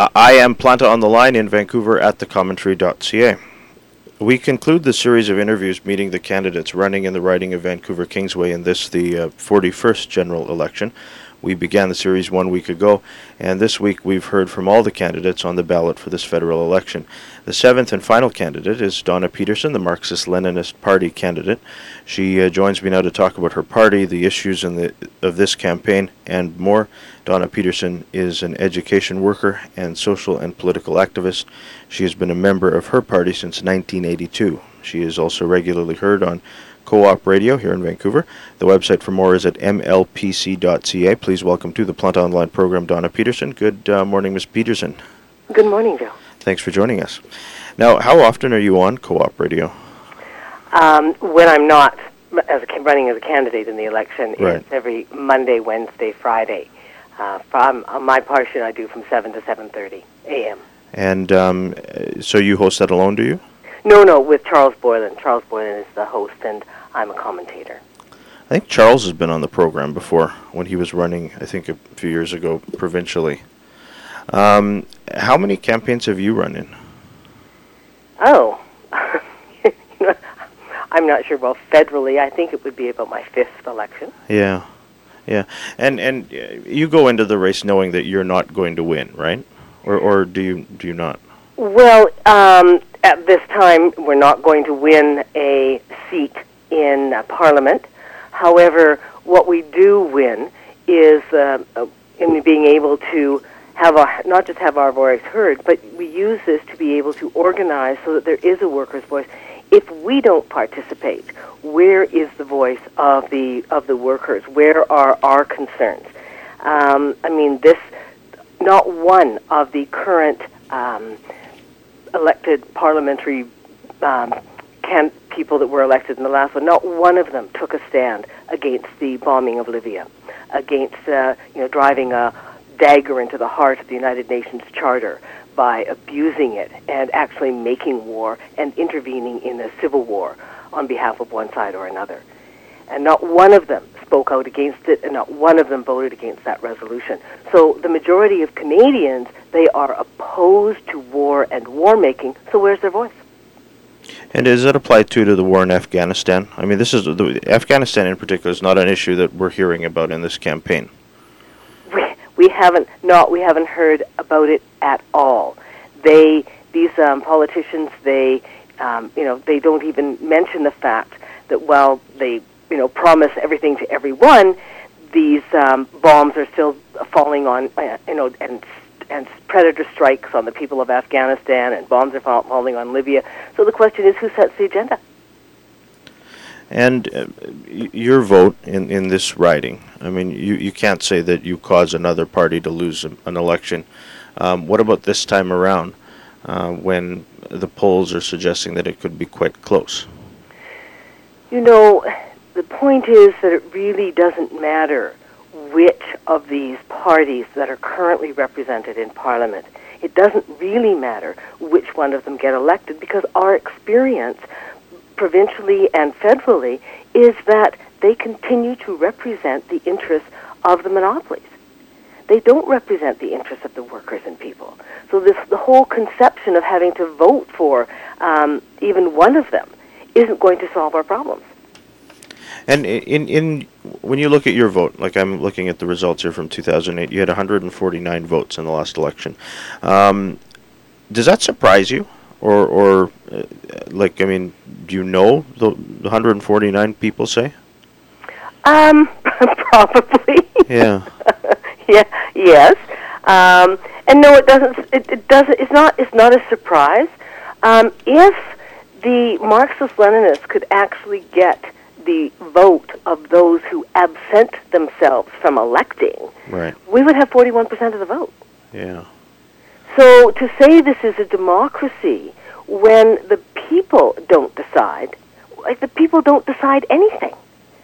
I am Planta on the line in Vancouver at thecommentary.ca. We conclude the series of interviews meeting the candidates running in the riding of Vancouver Kingsway in this, the 41st general election. We began the series 1 week ago, and this week we've heard from all the candidates on the ballot for this federal election. The seventh and final candidate is Donna Peterson, the Marxist-Leninist Party candidate. She joins me now to talk about her party, the issues of this campaign, and more. Donna Peterson is an education worker and social and political activist. She has been a member of her party since 1982. She is also regularly heard on Co-op Radio here in Vancouver. The website for more is at mlpc.ca. Please welcome to the Planta Online program Donna Peterson. Good morning, Ms. Peterson. Good morning, Joe. Thanks for joining us. Now, how often are you on Co-op Radio? When I'm not running as a candidate in the election, Right. It's every Monday, Wednesday, Friday. From my portion, I do from 7 to 7:30 a.m. And so you host that alone, do you? No, with Charles Boylan. Charles Boylan is the host, and I'm a commentator. I think Charles has been on the program before when he was running, I think a few years ago, provincially. How many campaigns have you run in? Oh, I'm not sure. Well, federally, I think it would be about my fifth election. Yeah. And you go into the race knowing that you're not going to win, right? Or do you not? Well, at this time, we're not going to win a seat in Parliament. However, what we do win is in being able to have not just have our voice heard, but we use this to be able to organize so that there is a workers' voice. If we don't participate, where is the voice of the workers? Where are our concerns? Not one of the current elected parliamentary people that were elected in the last one, not one of them took a stand against the bombing of Libya, against driving a dagger into the heart of the United Nations Charter by abusing it and actually making war and intervening in a civil war on behalf of one side or another. And not one of them spoke out against it, and not one of them voted against that resolution. So the majority of Canadians, they are opposed to war and war-making, so where's their voice? And does that apply to the war in Afghanistan? I mean, Afghanistan in particular is not an issue that we're hearing about in this campaign. We haven't heard about it at all. These politicians, they don't even mention the fact that while they promise everything to everyone, these bombs are still falling on and predator strikes on the people of Afghanistan, and bombs are falling on Libya. So the question is, who sets the agenda? And your vote in this riding, I mean, you can't say that you cause another party to lose an election. What about this time around, when the polls are suggesting that it could be quite close? The point is that it really doesn't matter which of these parties that are currently represented in Parliament. It doesn't really matter which one of them get elected, because our experience provincially and federally is that they continue to represent the interests of the monopolies. They don't represent the interests of the workers and people. So the whole conception of having to vote for even one of them isn't going to solve our problems. And when you look at your vote, like I'm looking at the results here from 2008, you had 149 votes in the last election. Does that surprise you? Or do you know the 149 people say? Probably. Yeah. Yes. And no, it doesn't. It doesn't. It's not a surprise. If the Marxist-Leninists could actually get the vote of those who absent themselves from electing, right, we would have 41% of the vote. Yeah. So to say this is a democracy when the people don't decide, like the people don't decide anything.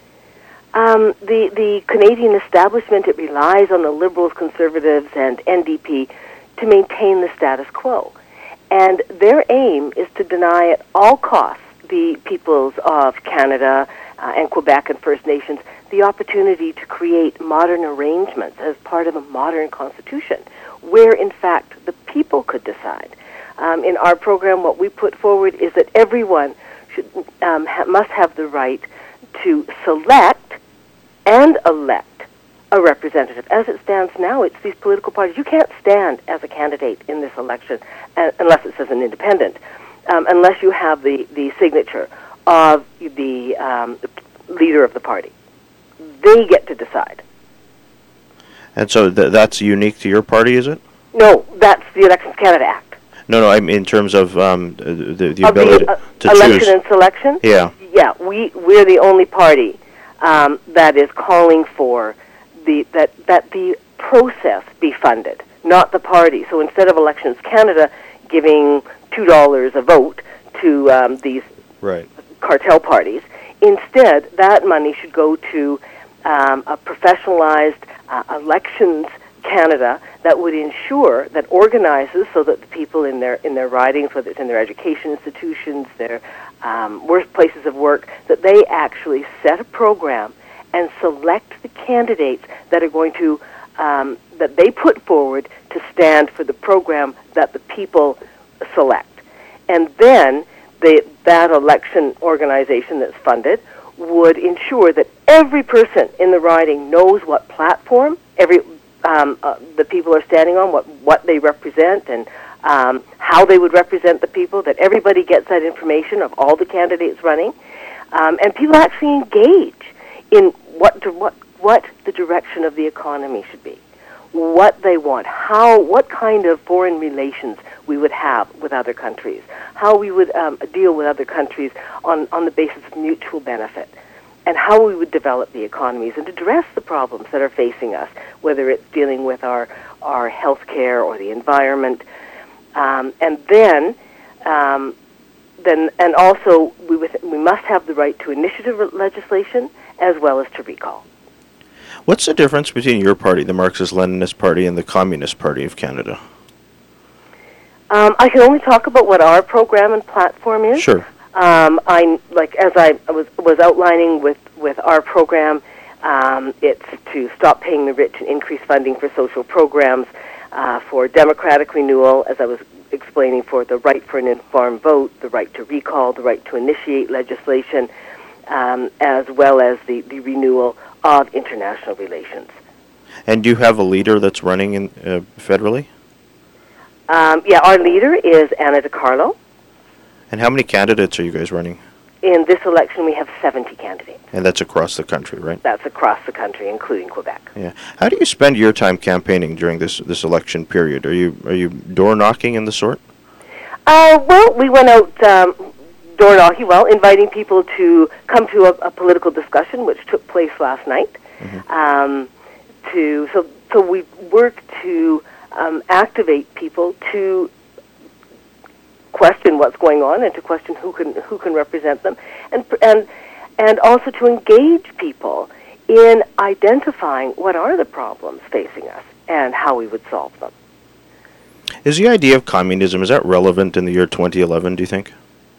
The Canadian establishment, it relies on the Liberals, Conservatives, and NDP to maintain the status quo. And their aim is to deny at all costs the peoples of Canada and Quebec and First Nations the opportunity to create modern arrangements as part of a modern constitution, where, in fact, the people could decide. In our program, what we put forward is that everyone should must have the right to select and elect a representative. As it stands now, it's these political parties. You can't stand as a candidate in this election unless it says an independent, unless you have the signature of the leader of the party. They get to decide. And so that's unique to your party, is it? No, that's the Elections Canada Act. No, I mean in terms of the Of ability the to election choose. and selection? Yeah. Yeah, we're the only party that is calling for that the process be funded, not the party. So instead of Elections Canada giving $2 a vote to these Right. cartel parties, instead that money should go to a professionalized elections Canada that would ensure that organizes so that the people in their ridings, whether it's in their education institutions, their workplaces of work, that they actually set a program and select the candidates that are going to that they put forward to stand for the program that the people select. And then that election organization that's funded would ensure that every person in the riding knows what platform the people are standing on, what they represent, and how they would represent the people, that everybody gets that information of all the candidates running, and people actually engage in what the direction of the economy should be, what they want, what kind of foreign relations we would have with other countries, how we would deal with other countries on the basis of mutual benefit, and how we would develop the economies and address the problems that are facing us, whether it's dealing with our health care or the environment. And then also we must have the right to initiative legislation as well as to recall. What's the difference between your party, the Marxist-Leninist Party, and the Communist Party of Canada? I can only talk about what our program and platform is. Sure. As I was outlining with our program, it's to stop paying the rich and increase funding for social programs, for democratic renewal, as I was explaining, for the right for an informed vote, the right to recall, the right to initiate legislation, as well as the renewal of international relations. And do you have a leader that's running in federally? Our leader is Anna DiCarlo. And how many candidates are you guys running? In this election, we have 70 candidates. And that's across the country, right? That's across the country, including Quebec. Yeah. How do you spend your time campaigning during this election period? Are you door knocking and the sort? Well, we went out door knocking, inviting people to come to a political discussion, which took place last night. Mm-hmm. So we work to activate people to question what's going on and to question who can represent them, and also to engage people in identifying what are the problems facing us and how we would solve them. Is the idea of communism, is that relevant in the year 2011, do you think?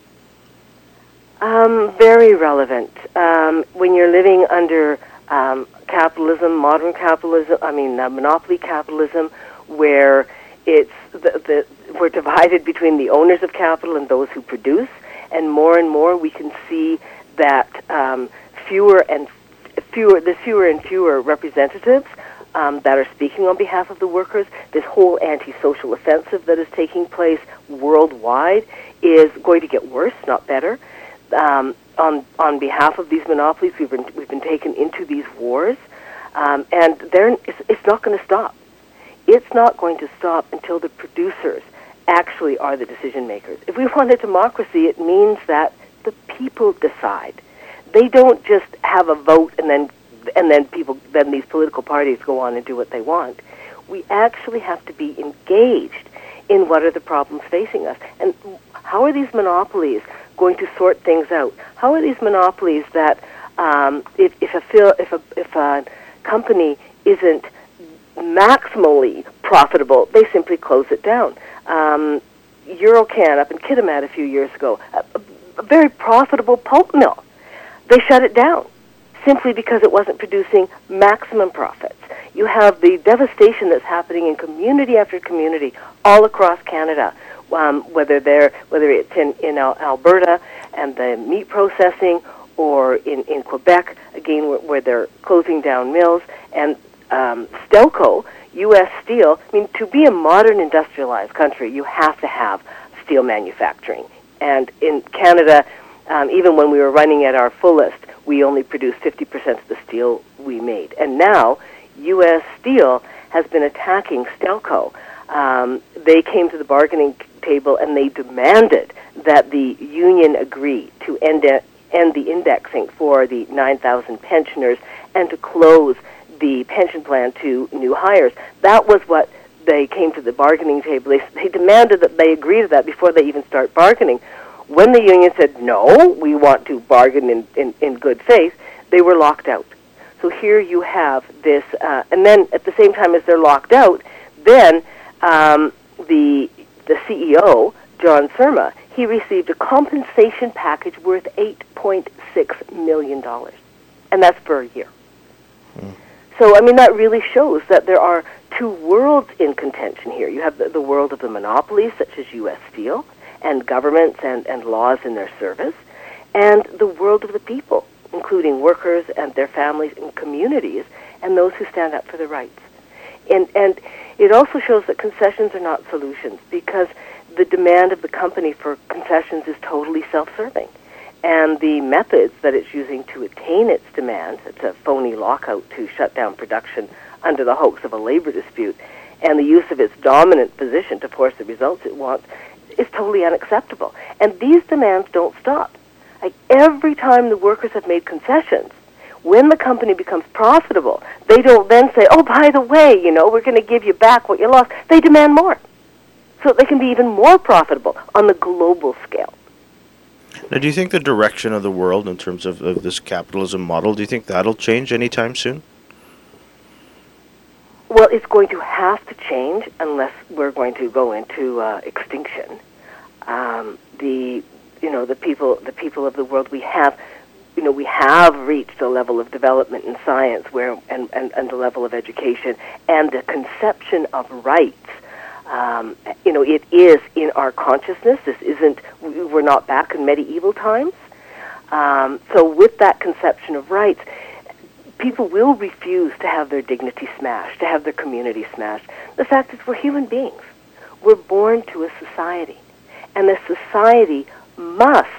Very relevant. When you're living under capitalism, modern capitalism, monopoly capitalism, where it's we're divided between the owners of capital and those who produce, and more we can see that fewer and fewer representatives that are speaking on behalf of the workers. This whole anti-social offensive that is taking place worldwide is going to get worse, not better. On behalf of these monopolies, we've been taken into these wars, and it's not going to stop. It's not going to stop until the producers actually are the decision makers. If we want a democracy, it means that the people decide. They don't just have a vote and then these political parties go on and do what they want. We actually have to be engaged in what are the problems facing us, and how are these monopolies going to sort things out? How are these monopolies that if a company isn't maximally profitable, they simply close it down. Eurocan up in Kitimat a few years ago, a very profitable pulp mill, they shut it down simply because it wasn't producing maximum profits. You have the devastation that's happening in community after community all across Canada, whether it's in Alberta and the meat processing, or in Quebec, again, where they're closing down mills, and Stelco, U.S. Steel. I mean, to be a modern industrialized country, you have to have steel manufacturing. And in Canada, even when we were running at our fullest, we only produced 50% of the steel we made. And now, U.S. Steel has been attacking Stelco. They came to the bargaining table and they demanded that the union agree to end the indexing for the 9,000 pensioners and to close the pension plan to new hires. That was what they came to the bargaining table. They demanded that they agree to that before they even start bargaining. When the union said, no, we want to bargain in good faith, they were locked out. So here you have this, and then at the same time as they're locked out, then the CEO, John Surma, he received a compensation package worth $8.6 million, and that's for a year. So, I mean, that really shows that there are two worlds in contention here. You have the world of the monopolies, such as U.S. Steel, and governments and laws in their service, and the world of the people, including workers and their families and communities, and those who stand up for their rights. And it also shows that concessions are not solutions, because the demand of the company for concessions is totally self-serving. And the methods that it's using to attain its demand, it's a phony lockout to shut down production under the hoax of a labor dispute, and the use of its dominant position to force the results it wants, is totally unacceptable. And these demands don't stop. Like, every time the workers have made concessions, when the company becomes profitable, they don't then say, oh, by the way, we're going to give you back what you lost. They demand more, so they can be even more profitable on the global scale. Now, do you think the direction of the world in terms of this capitalism model, do you think that'll change anytime soon? Well, it's going to have to change unless we're going to go into extinction. The people of the world, we have reached a level of development in science and a level of education and the conception of rights. It is in our consciousness. We're not back in medieval times. So with that conception of rights, people will refuse to have their dignity smashed, to have their community smashed. The fact is, we're human beings. We're born to a society, and the society must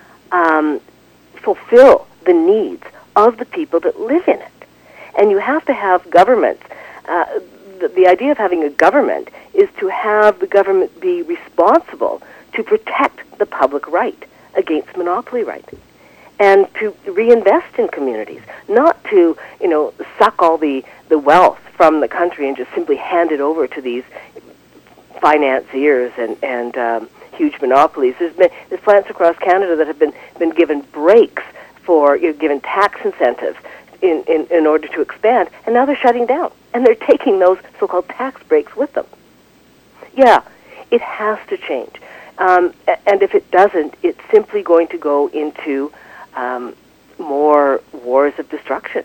fulfill the needs of the people that live in it. And you have to have governments. The idea of having a government is to have the government be responsible to protect the public right against monopoly right, and to reinvest in communities, not to suck all the wealth from the country and just simply hand it over to these financiers and huge monopolies. There's plants across Canada that have been given breaks for given tax incentives in order to expand, and now they're shutting down, and they're taking those so-called tax breaks with them. Yeah, it has to change, and if it doesn't, it's simply going to go into more wars of destruction,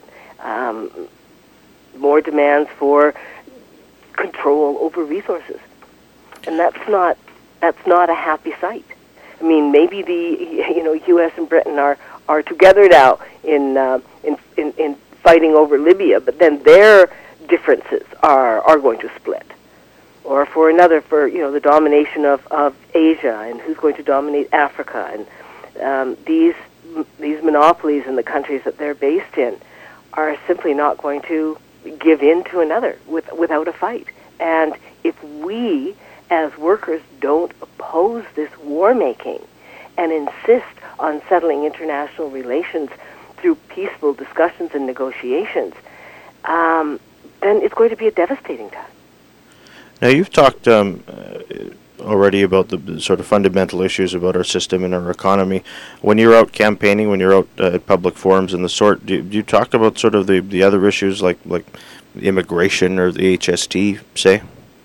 more demands for control over resources, and that's not a happy sight. I mean, maybe the U.S. and Britain are together now in fighting over Libya, but then their differences are going to split, or for the domination of Asia, and who's going to dominate Africa, and these monopolies in the countries that they're based in are simply not going to give in to another without a fight. And if we as workers don't oppose this war-making and insist on settling international relations through peaceful discussions and negotiations, then it's going to be a devastating time. Now, you've talked already about the sort of fundamental issues about our system and our economy. When you're out campaigning, when you're out at public forums and the sort, do you talk about sort of the other issues like immigration or the HST, say?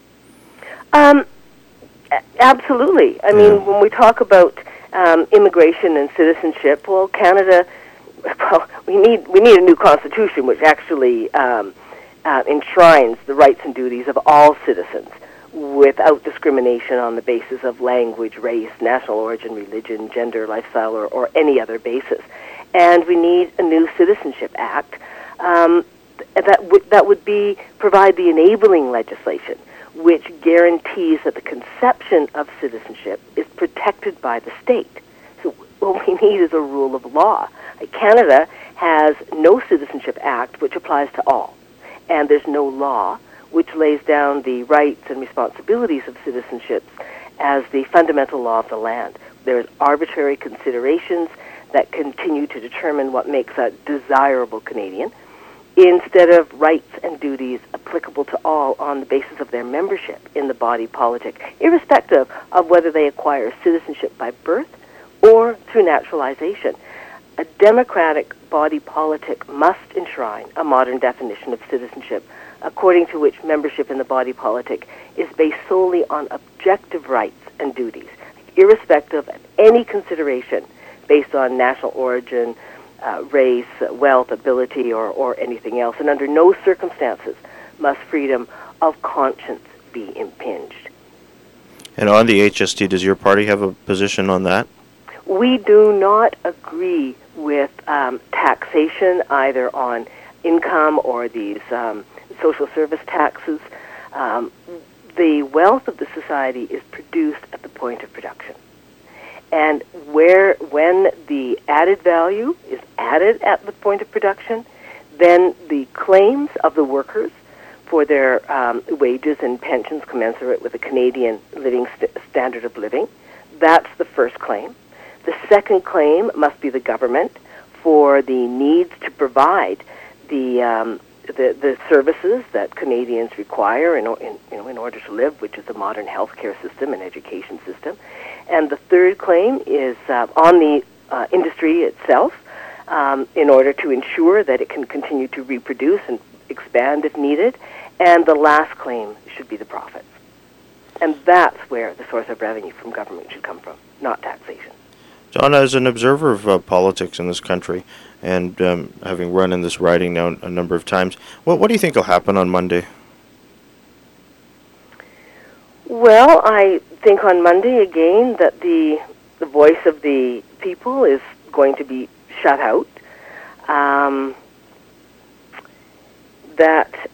Absolutely. I mean, when we talk about immigration and citizenship, well, Canada well, we need a new constitution which actually enshrines the rights and duties of all citizens without discrimination on the basis of language, race, national origin, religion, gender, lifestyle, or any other basis. And we need a new Citizenship Act that would provide the enabling legislation which guarantees that the conception of citizenship is protected by the state. So what we need is a rule of law. Canada has no Citizenship Act which applies to all, and there's no law which lays down the rights and responsibilities of citizenship as the fundamental law of the land. There's arbitrary considerations that continue to determine what makes a desirable Canadian, instead of rights and duties applicable to all on the basis of their membership in the body politic, irrespective of whether they acquire citizenship by birth or through naturalization. A democratic body politic must enshrine a modern definition of citizenship, according to which membership in the body politic is based solely on objective rights and duties, irrespective of any consideration based on national origin, race, wealth, ability, or anything else. And under no circumstances must freedom of conscience be impinged. And on the HST, does your party have a position on that? We do not agree with taxation either on income or these social service taxes. The wealth of the society is produced at the point of production. And when the added value is added at the point of production, then the claims of the workers for their wages and pensions commensurate with the Canadian standard of living, that's the first claim. The second claim must be the government for the needs to provide the services that Canadians require in order to live, which is a modern healthcare system and education system. And the third claim is on the industry itself, in order to ensure that it can continue to reproduce and expand if needed. And the last claim should be the profits. And that's where the source of revenue from government should come from, not taxation. Donna, as an observer of politics in this country, and having run in this riding now a number of times, what do you think will happen on Monday? Well, I think on Monday again that the voice of the people is going to be shut out. That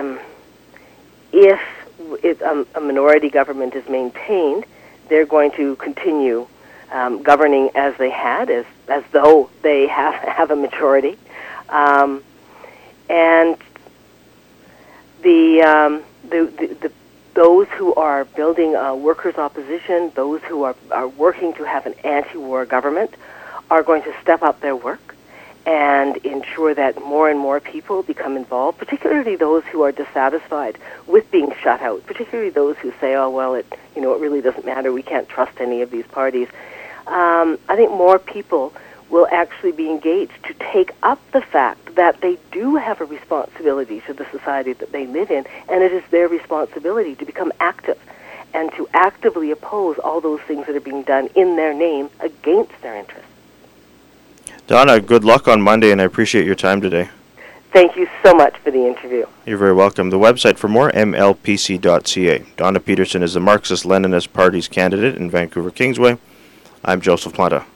if a minority government is maintained, they're going to continue governing as they had, as though they have a majority, and those who are building a workers' opposition, those who are working to have an anti-war government, are going to step up their work and ensure that more and more people become involved, particularly those who are dissatisfied with being shut out, particularly those who say, oh, well, it really doesn't matter, we can't trust any of these parties. I think more people will actually be engaged to take up the fact that they do have a responsibility to the society that they live in, and it is their responsibility to become active and to actively oppose all those things that are being done in their name against their interests. Donna, good luck on Monday, and I appreciate your time today. Thank you so much for the interview. You're very welcome. The website for more, mlpc.ca. Donna Peterson is the Marxist-Leninist Party's candidate in Vancouver Kingsway. I'm Joseph Planta.